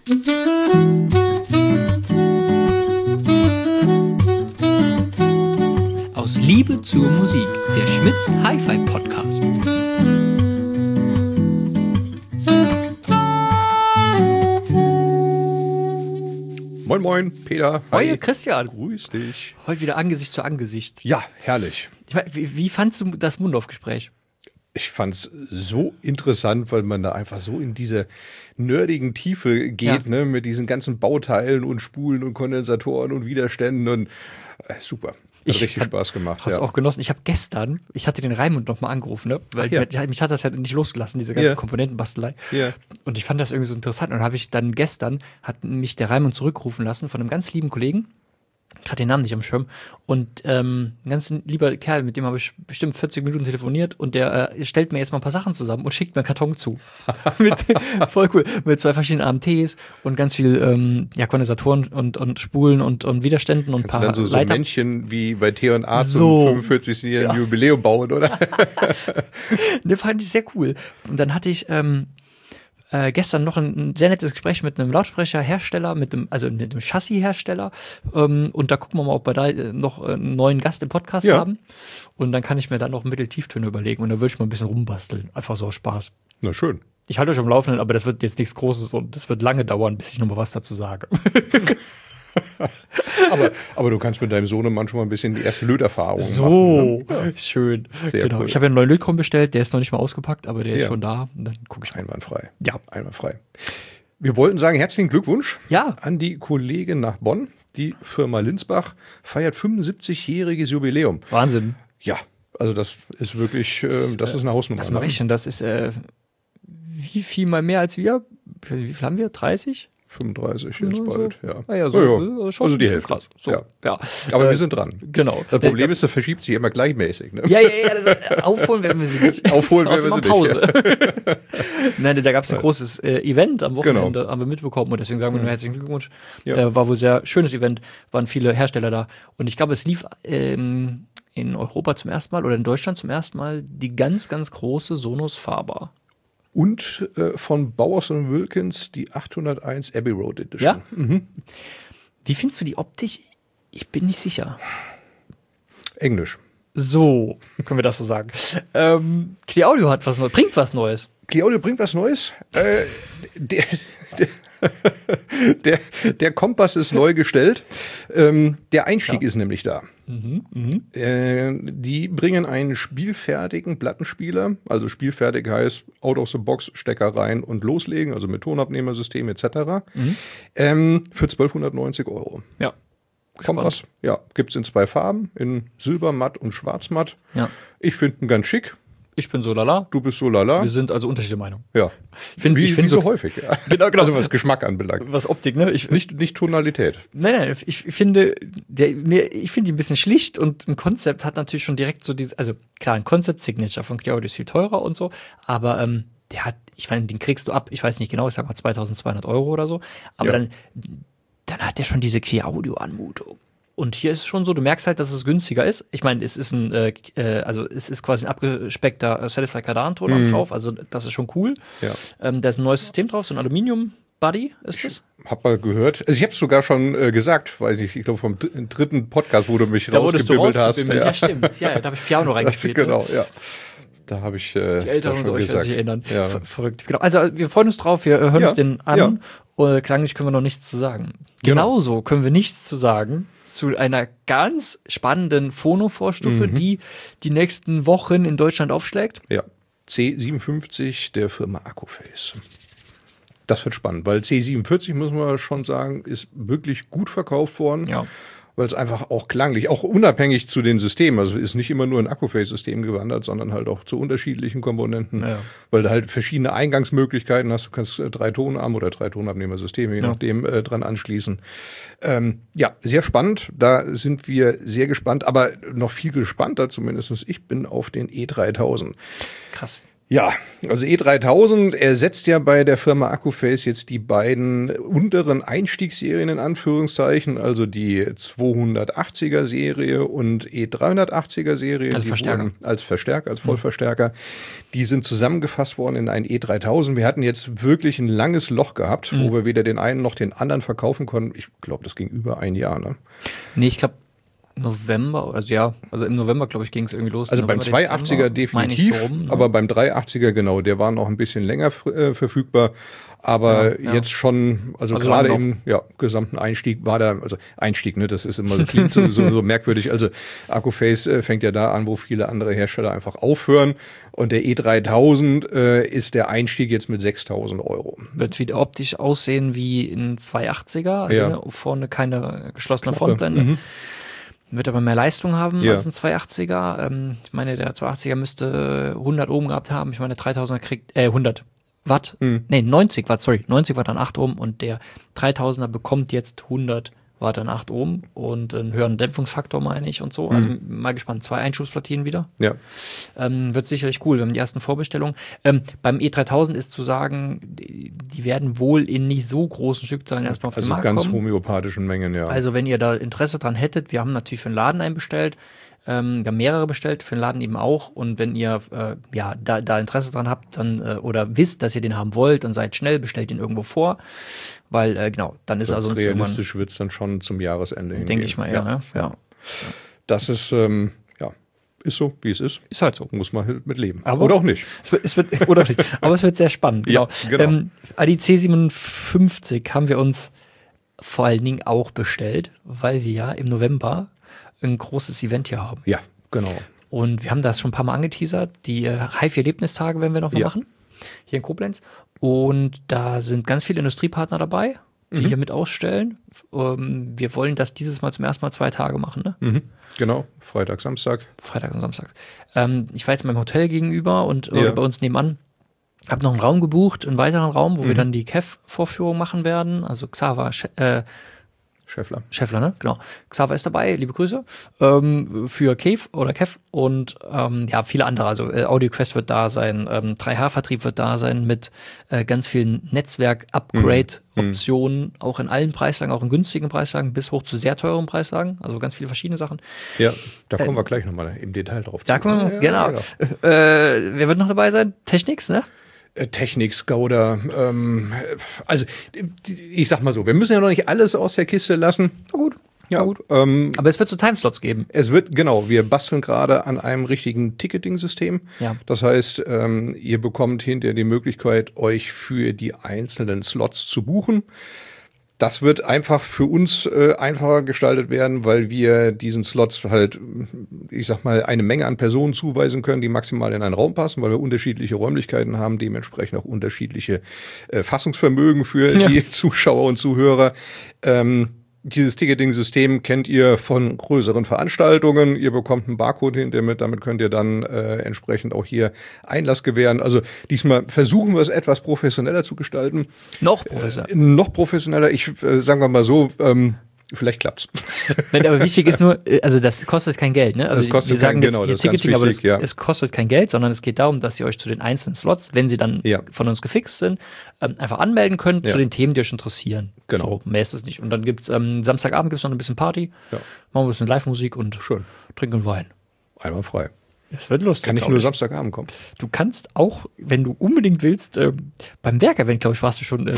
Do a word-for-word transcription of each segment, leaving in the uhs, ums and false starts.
Aus Liebe zur Musik, der Schmitz Hi-Fi Podcast. Moin Moin, Peter. Hi, Hi Christian. Grüß dich. Heute wieder Angesicht zu Angesicht. Ja, herrlich. Wie, wie fandst du das Mundorf-Gespräch? Ich fand's so interessant, weil man da einfach so in diese nerdigen Tiefe geht, ja. ne, mit diesen ganzen Bauteilen und Spulen und Kondensatoren und Widerständen und äh, super. Hat ich richtig hab, Spaß gemacht. Hast ja. du auch genossen? Ich habe gestern, ich hatte den Raimund noch mal angerufen, ne? Weil ja. der, mich hat das ja nicht losgelassen, diese ganze ja. Komponentenbastelei. Ja. Und ich fand das irgendwie so interessant. Und dann habe ich dann gestern, hat mich der Raimund zurückrufen lassen von einem ganz lieben Kollegen. Ich hatte den Namen nicht am Schirm. Und ähm, ein ganz lieber Kerl, mit dem habe ich bestimmt vierzig Minuten telefoniert und der äh, stellt mir jetzt mal ein paar Sachen zusammen und schickt mir einen Karton zu. mit, voll cool. Mit zwei verschiedenen A M Ts und ganz viel ähm, ja, Kondensatoren und, und Spulen und, und Widerständen und ein paar dann so, so Leiter. Männchen wie bei T und A so. zum fünfundvierzigsten Ja. Jubiläum bauen, oder? Ne, fand ich sehr cool. Und dann hatte ich ähm, Äh, gestern noch ein, ein sehr nettes Gespräch mit einem Lautsprecherhersteller, mit dem, also mit dem Chassishersteller. Ähm, und da gucken wir mal, ob wir da noch einen neuen Gast im Podcast ja. haben. Und dann kann ich mir dann noch Mitteltieftöne überlegen. Und dann würde ich mal ein bisschen rumbasteln. Einfach so aus Spaß. Na schön. Ich halte euch am Laufenden, aber das wird jetzt nichts Großes und das wird lange dauern, bis ich noch mal was dazu sage. aber, aber du kannst mit deinem Sohnemann schon mal ein bisschen die erste Löterfahrung so, machen. So, ne? ja. Schön. Sehr genau. cool. Ich habe ja einen neuen Lötkolben bestellt, der ist noch nicht mal ausgepackt, aber der ist ja. schon da. Und dann gucke ich mal. Einwandfrei. Ja. Einwandfrei. Wir wollten sagen, herzlichen Glückwunsch ja. an die Kollegin nach Bonn. Die Firma Linsbach feiert fünfundsiebzigjähriges Jubiläum. Wahnsinn. Ja, also das ist wirklich, äh, das, das ist eine Hausnummer. Was mache ich denn? Das ist äh, wie viel mal mehr als wir? Wie viel haben wir? dreißig? fünfunddreißig jetzt bald, ja. Ah, ja, so, ja, ja. Schon also die Hälfte. Krass. So, ja. ja. Aber äh, wir sind dran. Genau. Das Problem ist, das verschiebt sich immer gleichmäßig. Ne? Ja, ja, ja. Also, aufholen werden wir sie nicht. Aufholen werden wir sie Pause. nicht. Ja. Nein, da gab es ein großes äh, Event am Wochenende, genau. haben wir mitbekommen. Und deswegen sagen wir nur herzlichen Glückwunsch. Ja. Äh, war wohl ein sehr schönes Event. Waren viele Hersteller da. Und ich glaube, es lief ähm, in Europa zum ersten Mal oder in Deutschland zum ersten Mal die ganz, ganz große Sonos Faber. Und äh, von Bowers und Wilkins die achthunderteins Abbey Road Edition. Ja? Mhm. Wie findest du die Optik? Ich bin nicht sicher. Englisch. So, können wir das so sagen. ähm, Cleaudio hat was Neues, bringt was Neues. Cleaudio bringt was Neues. Äh, der, der, der, der Kompass ist neu gestellt. Ähm, der Einstieg ja. ist nämlich da. Mhm, mh. äh, die bringen einen spielfertigen Plattenspieler. Also spielfertig heißt out of the box, Stecker rein und loslegen, also mit Tonabnehmersystem et cetera. Mhm. Ähm, für zwölfhundertneunzig Euro. Ja. Kompass, ja, gibt's in zwei Farben, in Silbermatt und Schwarzmatt. Ja. Ich finde ihn ganz schick. Ich bin so lala. Du bist so lala. Wir sind also unterschiedliche Meinung. Ja. Ich find, wie ich find wie so, so häufig. Ja. Genau, genau. Also was Geschmack anbelangt. Was Optik, ne? Ich, nicht, nicht Tonalität. Nein, nein, ich finde, der, mir, ich finde die ein bisschen schlicht und ein Konzept hat natürlich schon direkt so dieses, also klar, ein Konzept-Signature von Cleaudio ist viel teurer und so, aber ähm, der hat, ich meine, den kriegst du ab, ich weiß nicht genau, ich sag mal zweitausendzweihundert Euro oder so, aber ja. dann, dann hat der schon diese Cleaudio-Anmutung. Und hier ist es schon so, du merkst halt, dass es günstiger ist. Ich meine, es ist ein, äh, also es ist quasi ein abgespeckter äh, Satisfy Kardan-Ton mhm. drauf, also das ist schon cool. Ja. Ähm, da ist ein neues System drauf, so ein Aluminium-Buddy ist das. Ich hab mal gehört, also ich habe es sogar schon äh, gesagt, weiß nicht, ich glaube vom d- dritten Podcast, wo du mich da rausgebimmelt hast. Ja. ja, stimmt. Ja, da habe ich Piano reingespielt. Genau, ne? ja. Da habe ich äh, die Älteren unter euch werden sich erinnern. Ja. Ver- verrückt. Genau. Also wir freuen uns drauf, wir hören ja. uns den an. Ja. Und klanglich können wir noch nichts zu sagen. Genau. Genauso können wir nichts zu sagen zu einer ganz spannenden Phono-Vorstufe, mhm. die die nächsten Wochen in Deutschland aufschlägt. Ja, C siebenundfünfzig der Firma Accuface. Das wird spannend, weil C siebenundvierzig, muss man schon sagen, ist wirklich gut verkauft worden. Ja. Weil es einfach auch klanglich, auch unabhängig zu den Systemen, also ist nicht immer nur ein Accuface-System gewandert, sondern halt auch zu unterschiedlichen Komponenten, ja. weil du halt verschiedene Eingangsmöglichkeiten hast. Du kannst äh, drei Tonarm oder drei Tonabnehmersysteme, je ja. nachdem, äh, dran anschließen. Ähm, ja, sehr spannend. Da sind wir sehr gespannt, aber noch viel gespannter zumindest. Ich bin auf den E dreitausend. Krass. Ja, also E dreitausend ersetzt ja bei der Firma Accuphase jetzt die beiden unteren Einstiegsserien in Anführungszeichen, also die zweihundertachtziger Serie und E dreihundertachtziger Serie. Als die Verstärker. wurden als Verstärker, als Vollverstärker. Mhm. Die sind zusammengefasst worden in ein E dreitausend. Wir hatten jetzt wirklich ein langes Loch gehabt, mhm. wo wir weder den einen noch den anderen verkaufen konnten. Ich glaube, das ging über ein Jahr, ne? Nee, ich glaube November, also ja, also im November, glaube ich, ging es irgendwie los. Also beim November, zweihundertachtziger definitiv, so rum, ne? Aber beim dreihundertachtziger genau, der war noch ein bisschen länger äh, verfügbar, aber ja, ja. jetzt schon, also, also gerade im ja, gesamten Einstieg war da, also Einstieg, ne, das ist immer so, klingt so, so, so merkwürdig, also Accuphase äh, fängt ja da an, wo viele andere Hersteller einfach aufhören und der E dreitausend äh, ist der Einstieg jetzt mit sechstausend Euro. Wird wieder optisch aussehen wie ein zweihundertachtziger, also ja. ne, vorne keine geschlossene Frontblende. Mhm. Wird aber mehr Leistung haben ja. als ein zweihundertachtziger. Ähm, ich meine, der zweihundertachtziger müsste hundert Ohm gehabt haben. Ich meine, der dreitausender kriegt, äh, hundert Watt. Mhm. Nee, neunzig Watt, sorry. neunzig Watt an acht Ohm und der dreitausender bekommt jetzt hundert Watt an acht Ohm und einen höheren Dämpfungsfaktor, meine ich, und so. Mhm. Also mal gespannt. Zwei Einschubsplatinen wieder. Ja. Ähm, wird sicherlich cool. Wir haben die ersten Vorbestellungen. Ähm, beim E dreitausend ist zu sagen, die, die werden wohl in nicht so großen Stückzahlen erstmal auf also den Markt ganz kommen. homöopathischen Mengen, ja. Also wenn ihr da Interesse dran hättet, wir haben natürlich für den Laden einen bestellt. Ähm, wir haben mehrere bestellt, für den Laden eben auch. Und wenn ihr äh, ja da, da Interesse dran habt, dann äh, oder wisst, dass ihr den haben wollt, dann seid schnell, bestellt ihn irgendwo vor. Weil, äh, genau, dann ist also realistisch wird es dann schon zum Jahresende hingehen. Denke ich mal, ja. ja, ne? ja. Das ist, ähm, ja, ist so, wie es ist. Ist halt so. Muss man halt mit leben. Aber oder auch nicht. Es wird, es wird, oder auch nicht. Aber es wird sehr spannend. Genau. Ja, genau. Ähm, A D C siebenundfünfzig haben wir uns vor allen Dingen auch bestellt, weil wir ja im November ein großes Event hier haben. Ja, genau. Und wir haben das schon ein paar Mal angeteasert. Die äh, H I F I-Erlebnistage werden wir noch mal ja. machen. Hier in Koblenz. Und da sind ganz viele Industriepartner dabei, die mhm. hier mit ausstellen. Ähm, wir wollen das dieses Mal zum ersten Mal zwei Tage machen, ne? Mhm. Genau, Freitag, Samstag. Freitag und Samstag. Ähm, ich war jetzt in meinem Hotel gegenüber und äh, ja. bei uns nebenan. Habe noch einen Raum gebucht, einen weiteren Raum, wo mhm. wir dann die K E F-Vorführung machen werden. Also Xaver, äh, Scheffler. Scheffler, ne? Genau. Xaver ist dabei, liebe Grüße. Ähm, für K E F oder K E F und ähm, ja, viele andere. Also äh, AudioQuest wird da sein, ähm, drei H-Vertrieb wird da sein mit äh, ganz vielen Netzwerk-Upgrade-Optionen, mhm. auch in allen Preislagen, auch in günstigen Preislagen, bis hoch zu sehr teuren Preislagen. Also ganz viele verschiedene Sachen. Ja, da kommen äh, wir gleich nochmal im Detail drauf da zu. kommen wir, ja, genau. genau. Äh, wer wird noch dabei sein? Technics, ne? Technik, Skoda, ähm, also ich sag mal so, wir müssen ja noch nicht alles aus der Kiste lassen. Na gut. Ja, gut. Ähm, aber es wird so Timeslots geben. Es wird, genau, wir basteln gerade an einem richtigen Ticketing-System. Ja. Das heißt, ähm, ihr bekommt hinterher die Möglichkeit, euch für die einzelnen Slots zu buchen. Das wird einfach für uns äh, einfacher gestaltet werden, weil wir diesen Slots halt, ich sag mal, eine Menge an Personen zuweisen können, die maximal in einen Raum passen, weil wir unterschiedliche Räumlichkeiten haben, dementsprechend auch unterschiedliche äh, Fassungsvermögen für ja. die Zuschauer und Zuhörer. Ähm, Dieses Ticketing-System kennt ihr von größeren Veranstaltungen. Ihr bekommt einen Barcode hinter mit, damit könnt ihr dann äh, entsprechend auch hier Einlass gewähren. Also diesmal versuchen wir es etwas professioneller zu gestalten. Noch professioneller? Äh, noch professioneller. Ich äh, sagen wir mal so, ähm, vielleicht klappt's. Nein, aber wichtig ist nur, also das kostet kein Geld, ne? Also das kostet wir sagen kein, jetzt genau, hier das Ticketing, wichtig, aber das, ja. es kostet kein Geld, sondern es geht darum, dass ihr euch zu den einzelnen Slots, wenn sie dann ja. von uns gefixt sind, ähm, einfach anmelden könnt ja. zu den Themen, die euch interessieren. Genau. So, mehr ist es nicht. Und dann gibt's ähm, Samstagabend gibt's noch ein bisschen Party, ja. machen wir ein bisschen Live-Musik und schön trinken Wein. Einmal frei. Es wird lustig. Kann ich nur Samstagabend kommen. Du kannst auch, wenn du unbedingt willst, äh, beim Werk-Event, glaube ich, warst du schon, äh,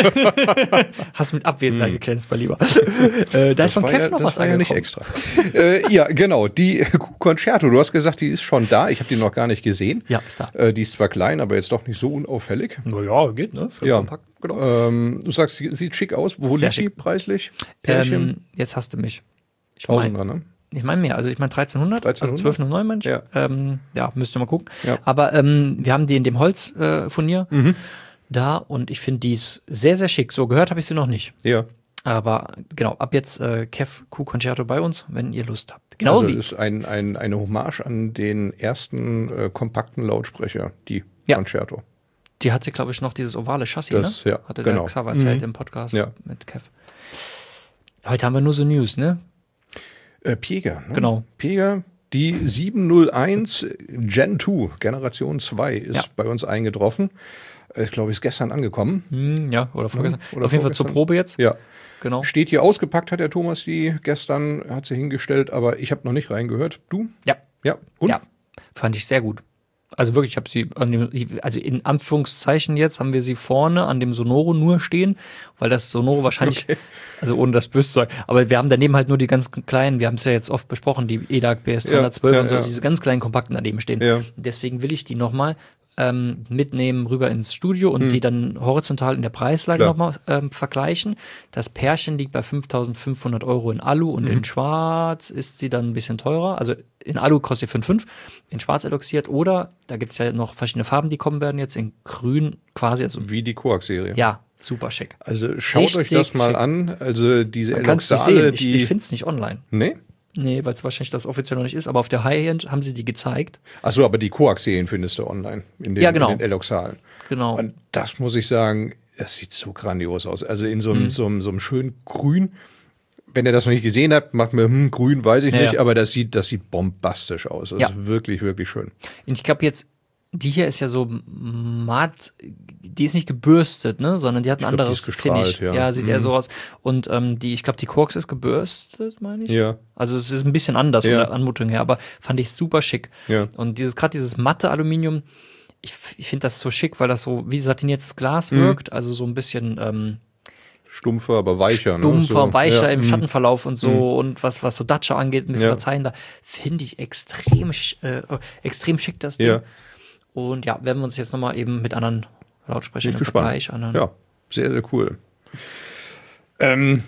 hast mit Abwesenheit mm. geglänzt, mein Lieber. äh, da das ist von war Kev ja, noch das was war ja nicht extra. äh, ja, genau, die Concerto, du hast gesagt, die ist schon da. Ich habe die noch gar nicht gesehen. Ja, ist da. Äh, die ist zwar klein, aber jetzt doch nicht so unauffällig. Naja, geht, ne? Für ja. kompakt, genau. ähm, du sagst, sie sieht schick aus. Wo liegt die preislich? Pärchen? Ähm, jetzt hast du mich. Ich Tausender, ne? Ich meine mehr, also ich meine dreizehnhundert, dreizehnhundert? Also zwölf neun Mensch. Ja. Ähm, ja, müsst ihr mal gucken. Ja. Aber ähm, wir haben die in dem Holzfurnier äh, mhm. da und ich finde die ist sehr, sehr schick. So gehört habe ich sie noch nicht. Ja. Aber genau, ab jetzt äh, Kev Q Concerto bei uns, wenn ihr Lust habt. Genau also wie. ist ein, ein, eine Hommage an den ersten äh, kompakten Lautsprecher, die ja. Concerto. Die hatte, glaube ich, noch dieses ovale Chassis, das, ne? Ja, hatte genau. der Xaver erzählt mhm. im Podcast ja. mit Kev. Heute haben wir nur so News, ne? Äh, Pieger, ne? Genau. Pieger, Die sieben null eins Gen zwei, Generation zwei, ist ja. bei uns eingetroffen. Ich glaube, ist gestern angekommen. Hm, ja, oder vorgestern. Ja, oder Auf jeden Fall zur Probe jetzt. Ja. Genau. Steht hier ausgepackt, hat der Thomas die gestern, hat sie hingestellt, aber ich habe noch nicht reingehört. Du? Ja. Ja. Und? Ja. Fand ich sehr gut. Also wirklich, ich habe sie, an dem, also in Anführungszeichen jetzt, haben wir sie vorne an dem Sonoro nur stehen, weil das Sonoro wahrscheinlich, okay. also ohne das böse zu sagen, aber wir haben daneben halt nur die ganz kleinen, wir haben es ja jetzt oft besprochen, die E D A C B S dreihundertzwölf ja, ja, und so, ja. diese ganz kleinen Kompakten daneben stehen. Ja. Deswegen will ich die nochmal ähm, mitnehmen rüber ins Studio und hm. die dann horizontal in der Preislage nochmal ähm, vergleichen. Das Pärchen liegt bei fünftausendfünfhundert Euro in Alu und mhm. in Schwarz ist sie dann ein bisschen teurer. Also in Alu kostet sie fünf Komma fünf, in Schwarz eloxiert oder, da gibt es ja noch verschiedene Farben, die kommen werden jetzt, in Grün quasi. Also, wie die Coax-Serie. Ja, super schick. Also schaut Richtig euch das mal schick. an. Also diese Man Eloxale, die die... Ich, ich finde es nicht online. Nee? Nee, weil es wahrscheinlich das offiziell noch nicht ist, aber auf der High-End haben sie die gezeigt. Achso, aber die Coax-Serien findest du online, in den, ja, genau. in den Eloxalen. Genau. Und das muss ich sagen, das sieht so grandios aus. Also in so einem, mhm. so einem, so einem schönen Grün. Wenn ihr das noch nicht gesehen habt, macht mir, hm, grün, weiß ich ja, nicht, ja. aber das sieht, das sieht bombastisch aus. Das ja. ist wirklich, wirklich schön. Und ich glaube jetzt, die hier ist ja so matt, die ist nicht gebürstet, ne, sondern die hat ein ich anderes glaub, Finish. Ja. ja, sieht mhm. eher so aus. Und ähm, die, ich glaube, die Coax ist gebürstet, meine ich. Ja. Also es ist ein bisschen anders ja. von der Anmutung her, aber fand ich super schick. Ja. Und dieses gerade dieses matte Aluminium, ich, ich finde das so schick, weil das so wie satiniertes Glas mhm. wirkt, also so ein bisschen ähm, stumpfer, aber weicher. Stumpfer, ne? so. weicher ja. im mhm. Schattenverlauf und so mhm. und was, was so Dacia angeht, ein bisschen ja. verzeihender, finde ich extrem, äh, extrem schick, das Ding. Ja. Und ja, werden wir uns jetzt nochmal eben mit anderen Lautsprechern im gespannt. Vergleich anhören. Ja, sehr, sehr cool. Ähm,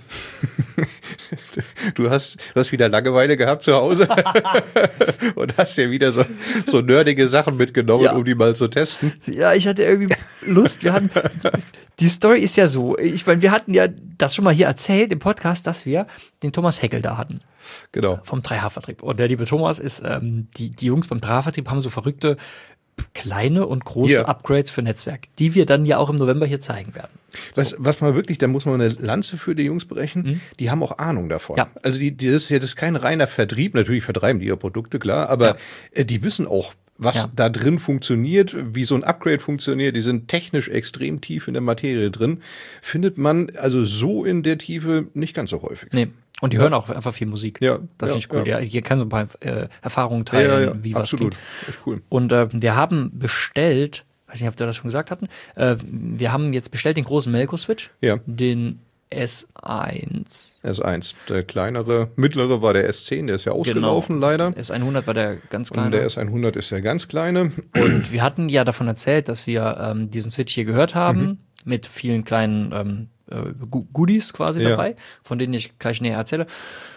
du hast, du hast wieder Langeweile gehabt zu Hause und hast ja wieder so, so nerdige Sachen mitgenommen, ja. um die mal zu testen. Ja, ich hatte irgendwie Lust. Wir hatten, die Story ist ja so, ich meine, wir hatten ja das schon mal hier erzählt im Podcast, dass wir den Thomas Heckel da hatten. Genau. Vom drei H-Vertrieb. Und der liebe Thomas ist, ähm, die, die Jungs beim drei H-Vertrieb haben so verrückte kleine und große ja. Upgrades für Netzwerk, die wir dann ja auch im November hier zeigen werden. So. Was, was mal wirklich, da muss man eine Lanze für die Jungs brechen, mhm. die haben auch Ahnung davon. Ja. Also die, die, das ist jetzt kein reiner Vertrieb, natürlich vertreiben die ihre Produkte, klar, aber ja. die wissen auch, was ja. da drin funktioniert, wie so ein Upgrade funktioniert. Die sind technisch extrem tief in der Materie drin. Findet man also so in der Tiefe nicht ganz so häufig. Nee. Und die ja. hören auch einfach viel Musik. Ja. Das ja, finde ich cool. Ja. Ja, hier kann so ein paar äh, Erfahrungen teilen, ja, ja, ja. wie Absolut. was klingt. Echt cool. Und äh, wir haben bestellt, weiß nicht, ob wir das schon gesagt hatten, äh, wir haben jetzt bestellt den großen Melco-Switch, ja. den S eins. S eins. Der kleinere, mittlere war der S zehn, der ist ja ausgelaufen genau. leider. S hundert war der ganz kleine. Und der S hundert ist der ganz kleine. Und wir hatten ja davon erzählt, dass wir ähm, diesen Switch hier gehört haben, mhm. mit vielen kleinen ähm, äh, Goodies quasi ja. dabei, von denen ich gleich näher erzähle.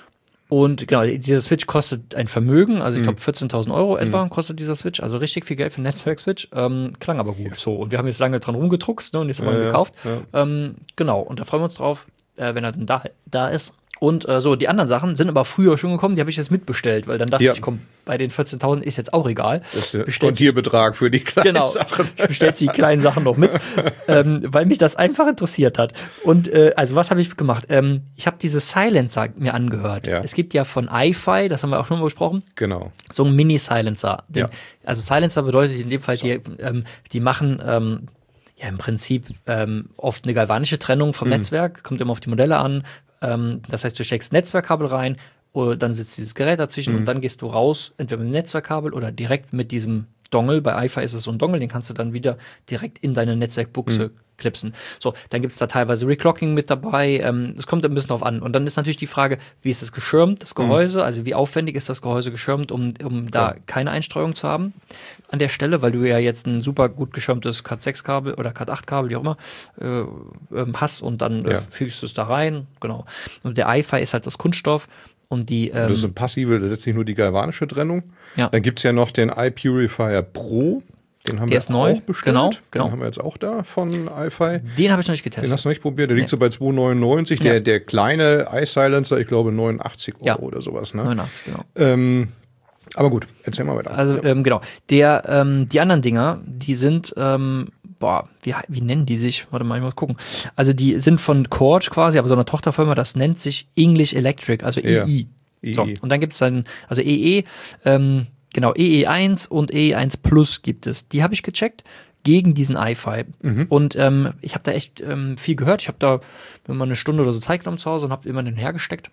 Und genau, dieser Switch kostet ein Vermögen, also ich glaube vierzehntausend Euro etwa mhm. kostet dieser Switch, also richtig viel Geld für einen Netzwerk-Switch, ähm, klang aber gut. So, und wir haben jetzt lange dran rumgedruckst, ne, und jetzt haben wir ihn ja, gekauft. Ja. Ähm, genau, und da freuen wir uns drauf, äh, wenn er dann da, da ist. Und äh, so, die anderen Sachen sind aber früher schon gekommen, die habe ich jetzt mitbestellt, weil dann dachte ja. ich, komm, bei den vierzehntausend ist jetzt auch egal. Das ist der Kontierbetrag für die kleinen genau, Sachen. Ich bestelle die kleinen Sachen noch mit, ähm, weil mich das einfach interessiert hat. Und äh, also was habe ich gemacht? Ähm, ich habe diese Silencer mir angehört. Ja. Es gibt ja von iFi, das haben wir auch schon mal besprochen, genau. so ein Mini-Silencer. Den, ja. Also Silencer bedeutet in dem Fall, die, ähm, die machen ähm, ja im Prinzip ähm, oft eine galvanische Trennung vom mhm. Netzwerk, kommt immer auf die Modelle an. Ähm, das heißt, du steckst Netzwerkkabel rein, oder dann sitzt dieses Gerät dazwischen mhm. und dann gehst du raus, entweder mit dem Netzwerkkabel oder direkt mit diesem Dongle. Bei iFi ist es so ein Dongle, den kannst du dann wieder direkt in deine Netzwerkbuchse mhm. klipsen. So, dann gibt es da teilweise Reclocking mit dabei. Es ähm, kommt ein bisschen drauf an. Und dann ist natürlich die Frage, wie ist es geschirmt, das Gehäuse? Mhm. Also wie aufwendig ist das Gehäuse geschirmt, um, um da ja. keine Einstreuung zu haben an der Stelle, weil du ja jetzt ein super gut geschirmtes Cat sechs Kabel oder Cat acht Kabel, wie auch immer, äh, hast und dann ja. äh, fügst du es da rein. Genau. Und der iFi ist halt aus Kunststoff. Und die, ähm, das ist eine passive, letztlich nur die galvanische Trennung. Ja. Dann gibt es ja noch den iPurifier Pro. Den haben der wir ist neu. auch bestellt. Genau, genau. Den haben wir jetzt auch da von iFi. Den habe ich noch nicht getestet. Den hast du noch nicht probiert. Der liegt nee. so bei zwei neunundneunzig. Ja. Der, der kleine iSilencer, ich glaube neunundachtzig Euro ja. oder sowas. Ne? neunundachtzig, genau. Ähm, aber gut, erzähl mal weiter. Also, ja. ähm, genau. Der, ähm, die anderen Dinger, die sind, ähm, boah, wie, wie nennen die sich? Warte mal, ich muss gucken. Also, die sind von Chord quasi, aber so einer Tochterfirma, das nennt sich English Electric, also ja. E I. E E. So, und dann gibt es dann, also E E, ähm, genau, E E eins und E E eins Plus gibt es. Die habe ich gecheckt gegen diesen iFi. Mhm. Und ähm, ich habe da echt ähm, viel gehört. Ich habe da immer eine Stunde oder so Zeit genommen zu Hause und habe immer den hergesteckt.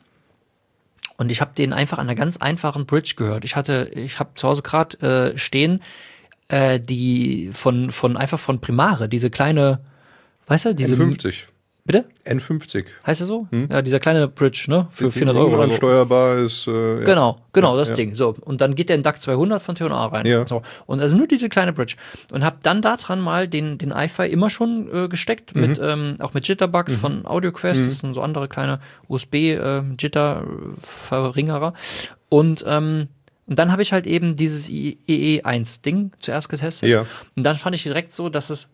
Und ich habe den einfach an einer ganz einfachen Bridge gehört. Ich hatte, ich habe zu Hause gerade äh, stehen, äh, die von, von, einfach von Primare, diese kleine, weißt du, diese. N fünfzig. Bitte? N fünfzig. Heißt er so? Hm? Ja, dieser kleine Bridge, ne? Für die vierhundert Euro. Oder so. Steuerbar ist. Äh, ja. Genau, genau, ja, das ja. Ding. So. Und dann geht der in D A C zweihundert von T und A rein. Ja. So. Und also nur diese kleine Bridge. Und habe dann daran mal den, den iFi immer schon äh, gesteckt, Mhm. mit, ähm, auch mit Jitterbugs Mhm. von AudioQuest. Mhm. Das sind so andere kleine U S B-Jitter-Verringerer. und, ähm, und dann habe ich halt eben dieses E E eins Ding zuerst getestet. Ja. Und dann fand ich direkt so, dass es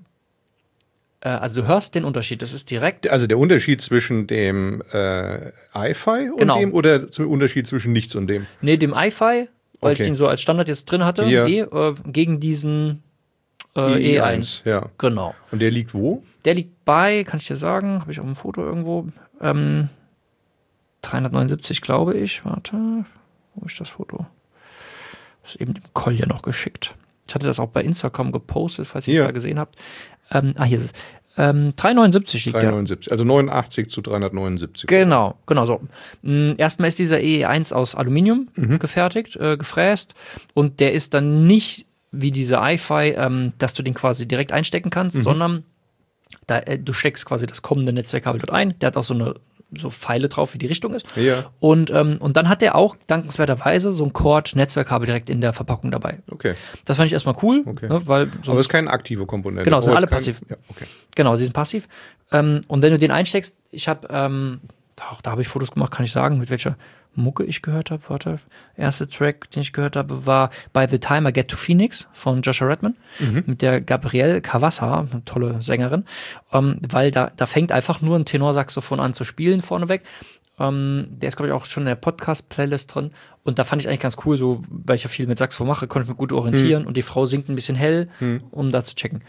also du hörst den Unterschied, das ist direkt. Also der Unterschied zwischen dem äh, iFi und Genau. dem oder der Unterschied zwischen nichts und dem? Nee, dem iFi, weil Okay. ich den so als Standard jetzt drin hatte, Ja. eh, äh, gegen diesen äh, E E eins. Ja. Genau. Und der liegt wo? Der liegt bei, kann ich dir sagen, habe ich auch ein Foto irgendwo, ähm, dreihundertneunundsiebzig, glaube ich. Warte, wo ist das Foto? Das ist eben dem Kolja noch geschickt. Ich hatte das auch bei Instagram gepostet, falls ihr es Ja. da gesehen habt. Ähm, ah, hier ist es. Ähm, dreihundertneunundsiebzig liegt der. dreihundertneunundsiebzig. Also neunundachtzig zu dreihundertneunundsiebzig. Genau, genau so. Mm, Erstmal ist dieser E E eins aus Aluminium Mhm. gefertigt, äh, gefräst. Und der ist dann nicht wie dieser iFi, ähm, dass du den quasi direkt einstecken kannst, Mhm. sondern da, äh, du steckst quasi das kommende Netzwerkkabel dort ein. Der hat auch so eine so Pfeile drauf, wie die Richtung ist. Ja. Und, ähm, und dann hat der auch dankenswerterweise so ein Cord-Netzwerkkabel direkt in der Verpackung dabei. Okay. Das fand ich erstmal cool, Okay. ne, weil so Aber es ist keine aktive Komponente. Genau, es sind Oh, alle kein- passiv. Ja, okay. Genau, sie sind passiv. Ähm, und wenn du den einsteckst, ich habe, ähm, auch da habe ich Fotos gemacht, kann ich sagen, mit welcher Mucke ich gehört habe. Warte, erste Track, den ich gehört habe, war By the Time I Get to Phoenix von Joshua Redman Mhm. mit der Gabrielle Cavassa, eine tolle Sängerin, ähm, weil da, da fängt einfach nur ein Tenorsaxophon an zu spielen vorneweg. Ähm, der ist, glaube ich, auch schon in der Podcast-Playlist drin. Und da fand ich eigentlich ganz cool, so, weil ich ja viel mit Saxophon mache, konnte ich mich gut orientieren. Und die Frau singt ein bisschen hell, Mhm. um da zu checken.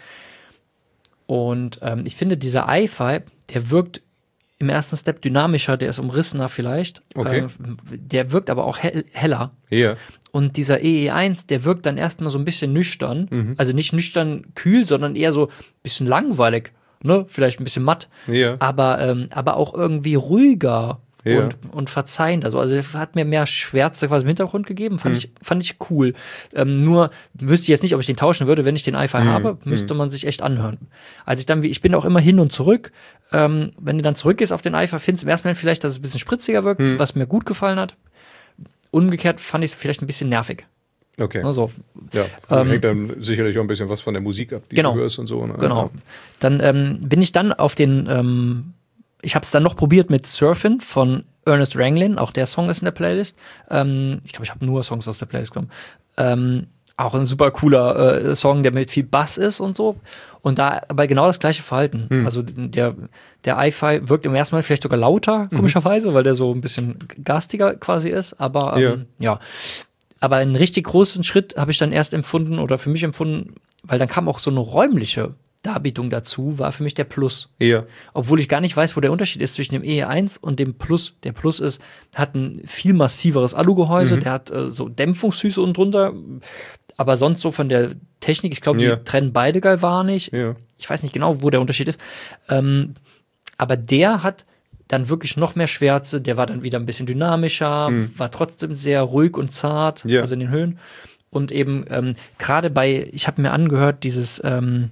Und ähm, ich finde, dieser iFi, der wirkt im ersten Step dynamischer, der ist umrissener vielleicht. Okay. Äh, der wirkt aber auch hell, heller. Ja. Und dieser E E eins, der wirkt dann erstmal so ein bisschen nüchtern. Mhm. Also nicht nüchtern kühl, sondern eher so ein bisschen langweilig. Ne? Vielleicht ein bisschen matt. Ja. Aber, ähm, aber auch irgendwie ruhiger Ja. und, und verzeihend. Also, also er hat mir mehr Schwärze quasi im Hintergrund gegeben. Fand, Mhm. ich, fand ich cool. Ähm, nur wüsste ich jetzt nicht, ob ich den tauschen würde, wenn ich den iFi Mhm. habe. Müsste man sich echt anhören. Als ich dann, wie ich bin auch immer hin und zurück. Ähm, wenn du dann zurückgehst auf den iFi, findest du im ersten Moment vielleicht, dass es ein bisschen spritziger wirkt, Mhm. was mir gut gefallen hat. Umgekehrt fand ich es vielleicht ein bisschen nervig. Okay. Also, Ja. Ähm, hängt dann sicherlich auch ein bisschen was von der Musik ab, die Genau. du hörst und so. Ne? Genau. Dann ähm, bin ich dann auf den, ähm, ich habe es dann noch probiert mit Surfin von Ernest Ranglin, auch der Song ist in der Playlist. Ähm, ich glaube, ich habe nur Songs aus der Playlist genommen. Ähm, auch ein super cooler äh, Song, der mit viel Bass ist und so. Und da aber genau das gleiche Verhalten. Hm. Also der, der iFi wirkt im ersten Mal vielleicht sogar lauter, komischerweise, weil der so ein bisschen garstiger quasi ist. Aber ähm, ja. Aber einen richtig großen Schritt habe ich dann erst empfunden oder für mich empfunden, weil dann kam auch so eine räumliche Darbietung dazu, war für mich der Plus. Ja. Obwohl ich gar nicht weiß, wo der Unterschied ist zwischen dem E E eins und dem Plus. Der Plus ist, hat ein viel massiveres Alugehäuse, Mhm. der hat äh, so Dämpfungshüse unten drunter, aber sonst so von der Technik, ich glaube, Ja. die trennen beide galvanisch. Ja. Ich weiß nicht genau, wo der Unterschied ist. Ähm, aber der hat dann wirklich noch mehr Schwärze, der war dann wieder ein bisschen dynamischer, Mhm. war trotzdem sehr ruhig und zart, Ja. also in den Höhen. Und eben ähm, gerade bei, ich habe mir angehört, dieses ähm,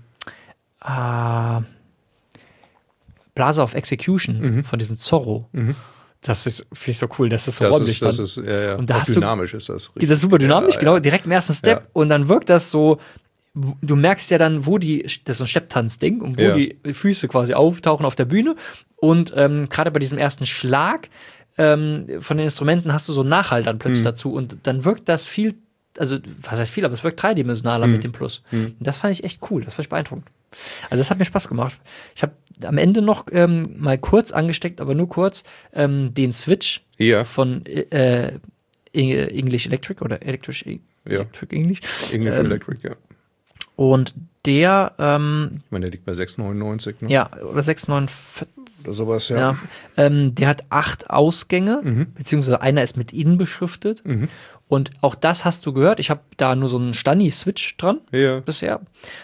äh, Plaza of Execution Mhm. von diesem Zorro. Mhm. Das ist, finde ich so cool, das ist so Das räumlich ist, das dann. ist, ja, ja. Und da Auch hast du- dynamisch ist das. Das ist super dynamisch, Ja, genau, ja. direkt im ersten Step. Ja. Und dann wirkt das so, w- du merkst ja dann, wo die, das ist so ein Stepptanzding, und wo Ja. die Füße quasi auftauchen auf der Bühne. Und ähm, gerade bei diesem ersten Schlag ähm, von den Instrumenten hast du so einen Nachhall dann plötzlich Mhm. dazu. Und dann wirkt das viel, also was heißt viel, aber es wirkt dreidimensionaler Mhm. mit dem Plus. Mhm. Und das fand ich echt cool, das fand ich beeindruckend. Also das hat mir Spaß gemacht. Ich habe am Ende noch ähm, mal kurz angesteckt, aber nur kurz, ähm, den Switch Ja, von äh, English Electric oder Electric, Ja. Electric English. English ähm, Electric, ja. Und der, ähm, Ich meine, der liegt bei sechs neunundneunzig, ne? ja, oder sechs neun oder sowas, ja. ja. Ähm, der hat acht Ausgänge, Mhm. beziehungsweise einer ist mit innen beschriftet. Mhm. Und auch das hast du gehört. Ich habe da nur so einen Stani-Switch dran Ja. bisher.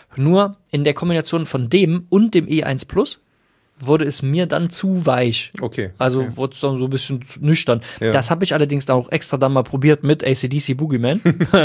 Nur in der Kombination von dem und dem E eins Plus wurde es mir dann zu weich. Okay. Also okay. wurde es dann so ein bisschen zu nüchtern. Ja. Das habe ich allerdings auch extra dann mal probiert mit A C D C Boogeyman.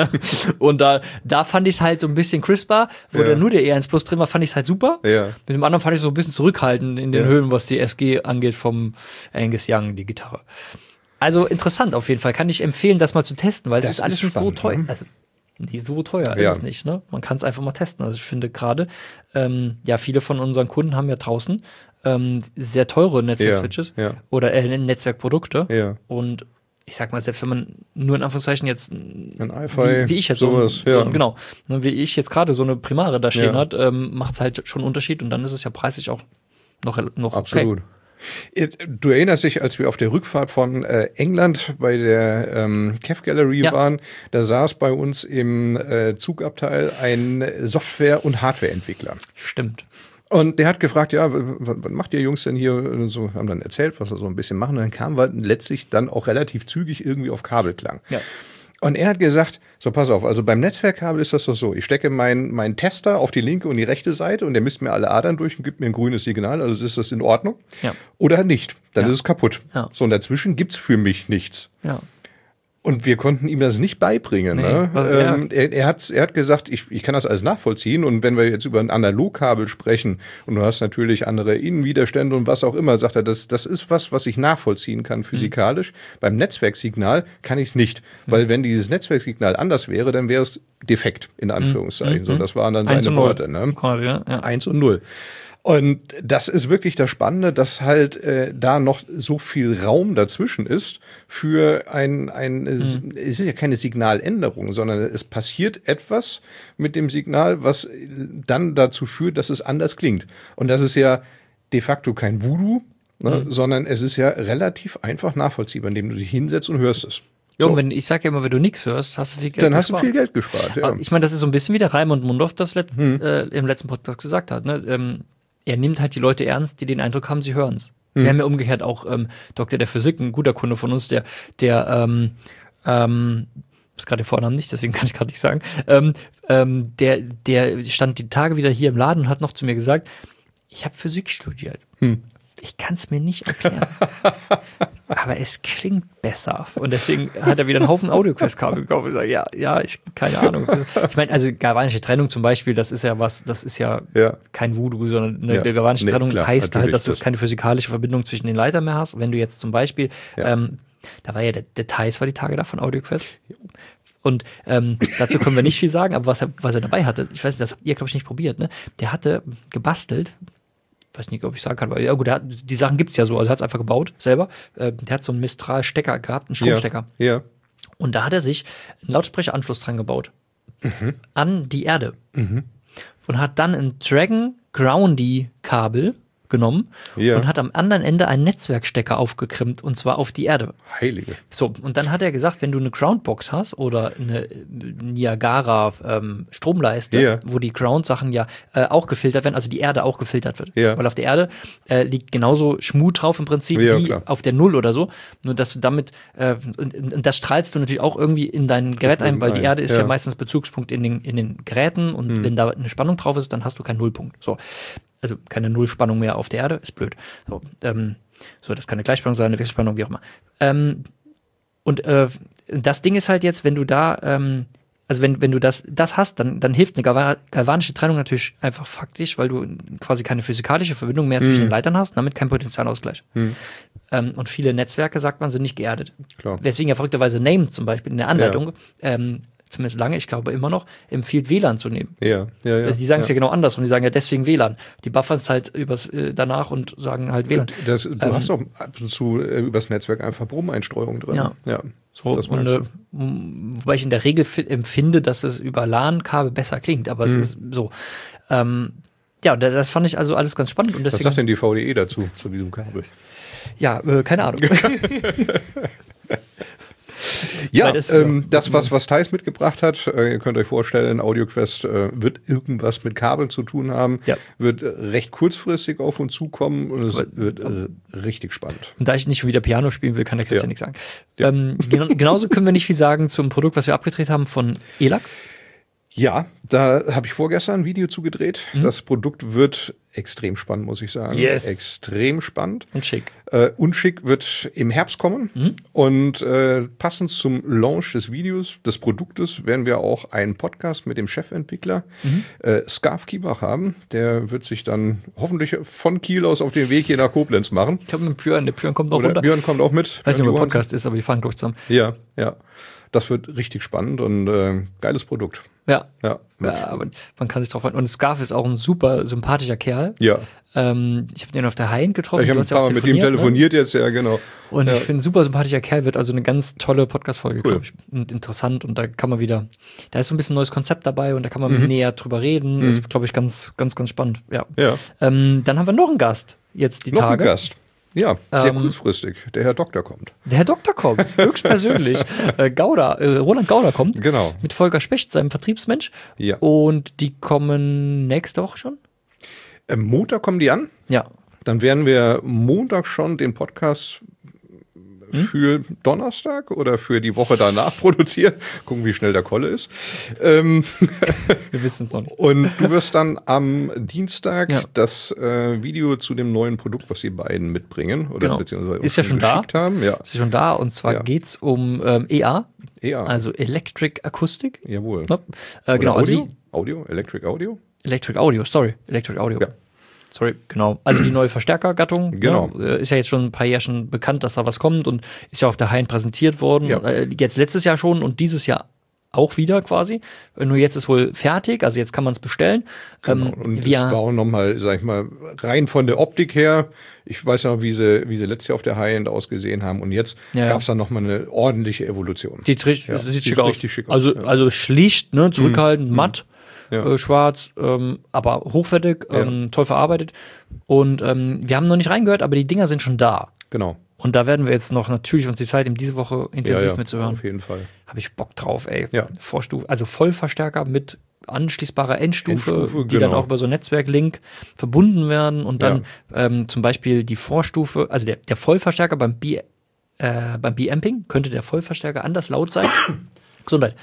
Und da, da fand ich es halt so ein bisschen crisper. Wo Ja. da nur der E eins Plus drin war, fand ich es halt super. Ja. Mit dem anderen fand ich es so ein bisschen zurückhaltend in den Ja. Höhen, was die S G angeht vom Angus Young, die Gitarre. Also interessant auf jeden Fall. Kann ich empfehlen, das mal zu testen, weil es Das ist alles ist nicht so spannend, teuer. ne? Also nicht so teuer Ja. ist es nicht, ne? Man kann es einfach mal testen. Also ich finde gerade, ähm, ja, viele von unseren Kunden haben ja draußen ähm, sehr teure Netzwerk-Switches Ja, ja. oder äh, Netzwerkprodukte. Ja. Und ich sag mal, selbst wenn man nur in Anführungszeichen jetzt Ein Hi-Fi, wie, wie ich jetzt sowas, so, ja. so genau, ne, wie ich jetzt gerade so eine Primare da stehen Ja. hat, ähm, macht es halt schon einen Unterschied und dann ist es ja preislich auch noch, noch Absolut. okay. Du erinnerst dich, als wir auf der Rückfahrt von äh, England bei der ähm, Kev Gallery Ja. waren, da saß bei uns im äh, Zugabteil ein Software- und Hardwareentwickler. Stimmt. Und der hat gefragt, ja, w- w- was macht ihr Jungs denn hier? Und so haben dann erzählt, was wir so ein bisschen machen. Und dann kamen wir letztlich dann auch relativ zügig irgendwie auf Kabelklang. Ja. Und er hat gesagt, so pass auf, also beim Netzwerkkabel ist das doch so, ich stecke meinen meinen Tester auf die linke und die rechte Seite und der misst mir alle Adern durch und gibt mir ein grünes Signal, also ist das in Ordnung. Ja. Oder nicht, dann Ja. ist es kaputt. Ja. So, und dazwischen gibt's für mich nichts. Ja. Und wir konnten ihm das nicht beibringen. Nee, ne? was- ähm, er, er, hat, er hat gesagt, ich, ich kann das alles nachvollziehen. Und wenn wir jetzt über ein Analogkabel sprechen und du hast natürlich andere Innenwiderstände und was auch immer, sagt er, das, das ist was, was ich nachvollziehen kann physikalisch. Mhm. Beim Netzwerksignal kann ich es nicht. Mhm. Weil wenn dieses Netzwerksignal anders wäre, dann wäre es defekt, in Anführungszeichen. Mhm. So, das waren dann seine Worte. Ne? Quasi, ja. Eins und null. Und das ist wirklich das Spannende, dass halt äh, da noch so viel Raum dazwischen ist für ein, ein mhm. es ist ja keine Signaländerung, sondern es passiert etwas mit dem Signal, was dann dazu führt, dass es anders klingt. Und das ist ja de facto kein Voodoo, ne, mhm. sondern es ist ja relativ einfach nachvollziehbar, indem du dich hinsetzt und hörst es. Ja, So. und wenn, ich sag ja immer, wenn du nichts hörst, hast du viel Geld Dann gespart. hast du viel Geld gespart, ja. Ich meine, das ist so ein bisschen wie der Raimund Mundorf das letzt, Hm. äh, im letzten Podcast gesagt hat. Ne? Ähm, er nimmt halt die Leute ernst, die den Eindruck haben, sie hören's. Hm. Wir haben ja umgekehrt auch ähm, Doktor der Physik, ein guter Kunde von uns, der, der ähm, ähm, ist gerade der Vornamen nicht, deswegen kann ich gerade nicht sagen, ähm, ähm, der, der stand die Tage wieder hier im Laden und hat noch zu mir gesagt, ich habe Physik studiert. Hm. Ich kann es mir nicht erklären. Aber es klingt besser. Und deswegen hat er wieder einen Haufen AudioQuest-Kabel gekauft und gesagt, ja, ja, ich, keine Ahnung. Ich meine, also galvanische Trennung zum Beispiel, das ist ja was, das ist ja, ja. kein Voodoo, sondern eine ja. galvanische nee, Trennung klar, heißt halt, dass du das. keine physikalische Verbindung zwischen den Leitern mehr hast. Wenn du jetzt zum Beispiel, ja. ähm, da war ja der Details war die Tage da von AudioQuest. Und ähm, dazu können wir nicht viel sagen, aber was er, was er dabei hatte, ich weiß nicht, das habt ihr, glaube ich, nicht probiert, ne? Der hatte gebastelt, weiß nicht, ob ich sagen kann, weil ja gut, der hat, die Sachen gibt's ja so, also er hat es einfach gebaut selber. Äh, der hat so einen Mistral-Stecker gehabt, einen Stromstecker. Ja, ja. Und da hat er sich einen Lautsprecheranschluss dran gebaut. Mhm. An die Erde. Mhm. Und hat dann ein Dragon Groundy-Kabel genommen ja. und hat am anderen Ende einen Netzwerkstecker aufgekrimmt und zwar auf die Erde. Heilige. So, und dann hat er gesagt, wenn du eine Groundbox hast oder eine Niagara ähm, Stromleiste, ja. wo die Ground-Sachen ja äh, auch gefiltert werden, also die Erde auch gefiltert wird. Ja. Weil auf der Erde äh, liegt genauso Schmut drauf im Prinzip ja, wie klar. auf der Null oder so. Nur dass du damit, äh, und, und das strahlst du natürlich auch irgendwie in dein Gerät ein, weil die Erde ist ja, ja meistens Bezugspunkt in den, in den Geräten und hm. wenn da eine Spannung drauf ist, dann hast du keinen Nullpunkt. So. Also keine Nullspannung mehr auf der Erde, ist blöd. So, ähm, so das kann eine Gleichspannung sein, eine Wechselspannung, wie auch immer. Ähm, und äh, das Ding ist halt jetzt, wenn du da, ähm, also wenn, wenn du das, das hast, dann, dann hilft eine galvan- galvanische Trennung natürlich einfach faktisch, weil du quasi keine physikalische Verbindung mehr zwischen hm. den Leitern hast, damit kein Potentialausgleich. Hm. Ähm, und viele Netzwerke, sagt man, sind nicht geerdet. Klar. Weswegen ja verrückterweise Name zum Beispiel in der Anleitung, ja. ähm, zumindest lange, ich glaube immer noch, empfiehlt W L A N zu nehmen. Ja, ja, ja. Also die sagen es ja. ja genau anders und die sagen ja deswegen W L A N. Die buffern es halt übers, äh, danach und sagen halt W L A N. Das, du ähm, hast auch ab und zu äh, übers Netzwerk einfach Brummeinstreuung drin. Ja. ja. So, das und, äh, wobei ich in der Regel f- empfinde, dass es über LAN-Kabel besser klingt, aber es mhm. ist so. Ähm, ja, das fand ich also alles ganz spannend. Und deswegen, was sagt denn die V D E dazu, zu diesem Kabel? Ja, äh, keine Ahnung. Ja, das, ähm, das was, was Theis mitgebracht hat, äh, ihr könnt euch vorstellen, AudioQuest äh, wird irgendwas mit Kabel zu tun haben, ja. wird äh, recht kurzfristig auf uns zukommen und es Aber, wird äh, richtig spannend. Und da ich nicht schon wieder Piano spielen will, kann der Christian ja. nichts sagen. Ja. Ähm, gen- genauso können wir nicht viel sagen zum Produkt, was wir abgedreht haben von E L A C. Ja, da habe ich vorgestern ein Video zugedreht. Mhm. Das Produkt wird extrem spannend, muss ich sagen. Yes. Extrem spannend. Und schick. Äh, und schick wird im Herbst kommen. Mhm. Und äh, passend zum Launch des Videos, des Produktes, werden wir auch einen Podcast mit dem Chefentwickler mhm. äh, Scarf Kiebach haben. Der wird sich dann hoffentlich von Kiel aus auf den Weg hier nach Koblenz machen. Ich glaube mit Björn, der Björn kommt noch Oder runter. Björn kommt auch mit. Ich weiß nicht, ob ein Podcast ist, aber die fahren durch zusammen. Ja, ja. Das wird richtig spannend und äh, geiles Produkt. Ja. Ja, ja, aber man kann sich drauf freuen. Und Scarf ist auch ein super sympathischer Kerl. Ja. Ähm, ich habe den auf der Hain getroffen. Ich habe ein paar Mal mit ihm telefoniert, ne? Jetzt, ja, genau. Und ja. ich finde, ein super sympathischer Kerl, wird also eine ganz tolle Podcast-Folge, cool. glaube ich. Und interessant. Und da kann man wieder, da ist so ein bisschen ein neues Konzept dabei und da kann man mhm. näher drüber reden. Mhm. Ist, glaube ich, ganz, ganz, ganz spannend. Ja. ja. Ähm, dann haben wir noch einen Gast jetzt die noch Tage. Noch einen Gast. Ja, sehr ähm, kurzfristig. Der Herr Doktor kommt. Der Herr Doktor kommt, höchstpersönlich. äh, Gauda, äh, Roland Gauda kommt. Genau. Mit Volker Specht, seinem Vertriebsmensch. Ja. Und die kommen nächste Woche schon? Ähm, Montag kommen die an. Ja. Dann werden wir Montag schon den Podcast hm? für Donnerstag oder für die Woche danach produzieren. Gucken, wie schnell der Kolle ist. Ähm wir wissen es noch nicht. Und du wirst dann am Dienstag ja. das äh, Video zu dem neuen Produkt, was die beiden mitbringen oder genau. beziehungsweise ist ja schon da. haben. Ja. Ist ja schon da und zwar ja. geht's um ähm, E A. E A. Also Electric Acoustic. Jawohl. Nope. Äh, genau. Audio? Also Audio? Electric Audio? Electric Audio, sorry. Electric Audio. Ja. Sorry, genau. Also die neue Verstärkergattung. Genau. Ne, ist ja jetzt schon ein paar Jahre schon bekannt, dass da was kommt und ist ja auf der Hain präsentiert worden. Ja. Äh, jetzt letztes Jahr schon und dieses Jahr auch wieder quasi. Nur jetzt ist wohl fertig, also jetzt kann man es bestellen. Genau. Ähm, und wir, es war auch nochmal, sag ich mal, rein von der Optik her. Ich weiß noch, wie sie, wie sie letztes Jahr auf der High-End ausgesehen haben. Und jetzt ja, gab es dann nochmal eine ordentliche Evolution. Die sieht, ja, sieht, sieht schick aus. richtig schick aus. Also, ja. also schlicht, ne, zurückhaltend, mhm. matt. Ja. Äh, schwarz, ähm, aber hochwertig, ähm, ja. toll verarbeitet. Und ähm, wir haben noch nicht reingehört, aber die Dinger sind schon da. Genau. Und da werden wir jetzt noch natürlich uns die Zeit nehmen, diese Woche intensiv ja, ja, mitzuhören. Auf jeden Fall. Habe ich Bock drauf, ey. Ja. Vorstufe, also Vollverstärker mit anschließbarer Endstufe, Endstufe die genau. dann auch über so ein Netzwerklink verbunden werden und dann ja. ähm, zum Beispiel die Vorstufe, also der, der Vollverstärker beim B, äh, beim B-Amping könnte der Vollverstärker anders laut sein. Gesundheit.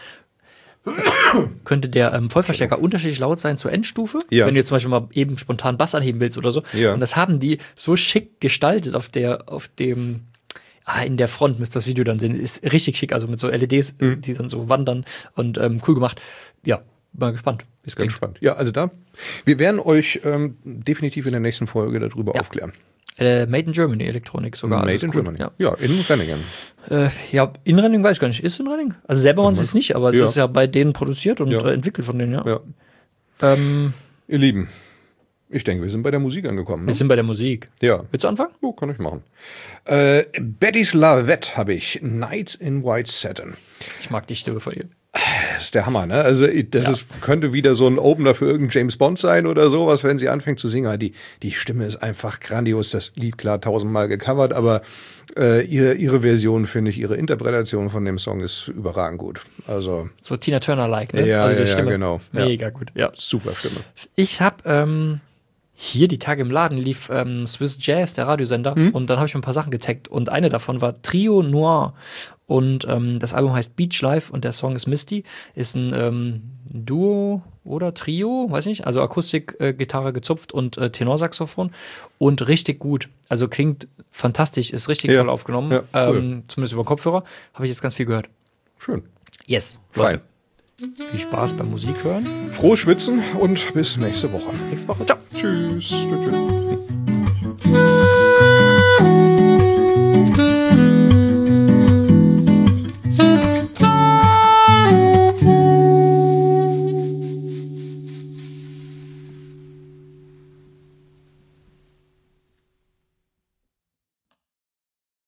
Könnte der ähm, Vollverstärker unterschiedlich laut sein zur Endstufe, ja. wenn du jetzt zum Beispiel mal eben spontan Bass anheben willst oder so. Ja. Und das haben die so schick gestaltet auf der, auf dem, ah, in der Front müsst ihr das Video dann sehen. Ist richtig schick, also mit so L E Ds, mhm. die dann so wandern und ähm, cool gemacht. Ja, mal gespannt. Ist ganz spannend. Ja, also da, wir werden euch ähm, definitiv in der nächsten Folge darüber ja. aufklären. Äh, Made in Germany, Elektronik sogar. Made also in cool. Germany. Ja. ja, in Renningen. Äh, ja, in Renningen weiß ich gar nicht. Ist in Renningen? Also selber machen sie es nicht, aber es ja. ist ja bei denen produziert und ja. äh, entwickelt von denen, ja. ja. Ähm, Ihr Lieben, ich denke, wir sind bei der Musik angekommen. Ne? Wir sind bei der Musik. Ja. Willst du anfangen? Oh, kann ich machen. Äh, Betty's Lavette habe ich. Nights in White Satin. Ich mag die Stimme von ihr. Das ist der Hammer, ne? Also das ja. ist, könnte wieder so ein Opener für irgendeinen James Bond sein oder sowas, wenn sie anfängt zu singen. Die, die Stimme ist einfach grandios. Das Lied, klar, tausendmal gecovert, aber äh, ihre, ihre Version, finde ich, ihre Interpretation von dem Song ist überragend gut. Also so Tina Turner-like, ne? Ja, also die ja, Stimme. ja, genau. Mega ja. gut, ja. Super Stimme. Ich habe ähm, hier die Tage im Laden lief ähm, Swiss Jazz, der Radiosender, mhm. und dann habe ich mir ein paar Sachen getaggt und eine davon war Trio Noir. Und ähm, das Album heißt Beach Life und der Song ist Misty. Ist ein ähm, Duo oder Trio, weiß nicht. Also Akustik, äh, Gitarre gezupft und äh, Tenorsaxophon. Und richtig gut. Also klingt fantastisch, ist richtig ja. toll aufgenommen. Ja, cool. ähm, zumindest über Kopfhörer. Habe ich jetzt ganz viel gehört. Schön. Yes. Fein. Viel Spaß beim Musik hören. Frohes Schwitzen und bis nächste Woche. Bis nächste Woche. Ciao. Tschüss. Tschüss.